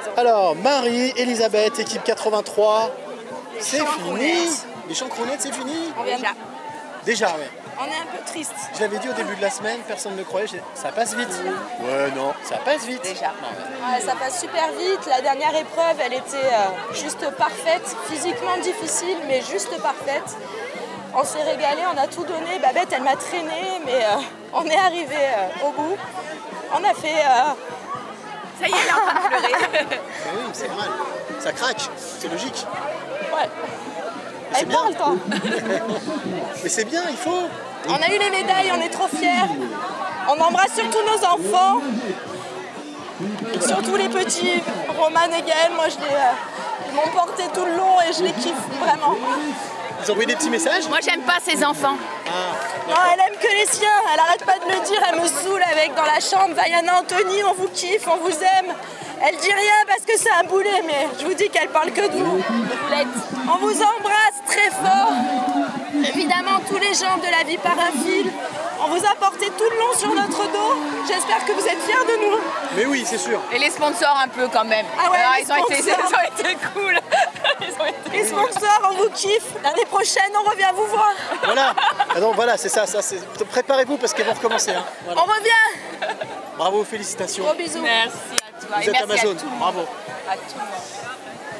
Alors, Marie, Elisabeth, équipe 83, c'est fini. Chant-Crounettes. Les Chant-Crounettes, c'est fini. On vient déjà. Déjà, ouais. On est un peu triste. Je l'avais dit au début de la semaine, personne ne me croyait. Ça passe vite. Ouais, non, ça passe vite. Déjà. Ça passe super vite. La dernière épreuve, elle était juste parfaite. Physiquement difficile, mais juste parfaite. On s'est régalé, on a tout donné. Babette, elle m'a traînée, mais on est arrivé au bout. On a fait... Ça y est, elle est en train de pleurer. Mais oui, c'est normal. Ça craque, c'est logique. Ouais. C'est Elle bien. parle, toi. Mais c'est bien, il faut. On a eu les médailles, on est trop fiers. On embrasse surtout nos enfants. Surtout les petits, Roman et Gaël. Moi, ils m'ont porté tout le long et je les kiffe vraiment. Ils ont envoyé des petits messages. Moi, j'aime pas ces enfants. Non, elle aime que les siens. Elle arrête pas de le dire. Elle me saoule avec dans la chambre. Vaiana, Anthony, on vous kiffe, on vous aime. Elle dit rien parce que c'est un boulet, mais je vous dis qu'elle parle que de vous. On vous embrasse très fort. Évidemment, tous les gens de la vie paraphile. On vous a porté tout le long sur notre dos. J'espère que vous êtes fiers de nous. Mais oui, c'est sûr. Et les sponsors un peu quand même. Ah ouais, alors, les ils ont été cool. Les sponsors, on vous kiffe. L'année prochaine, on revient vous voir. Voilà. Ah non, voilà, c'est ça. Préparez-vous parce qu'elles vont recommencer. Hein. Voilà. On revient. Bravo, félicitations. Gros bisous. Merci à toi. Vous Et êtes merci Amazon. à tout le monde. Bravo. À tout le monde.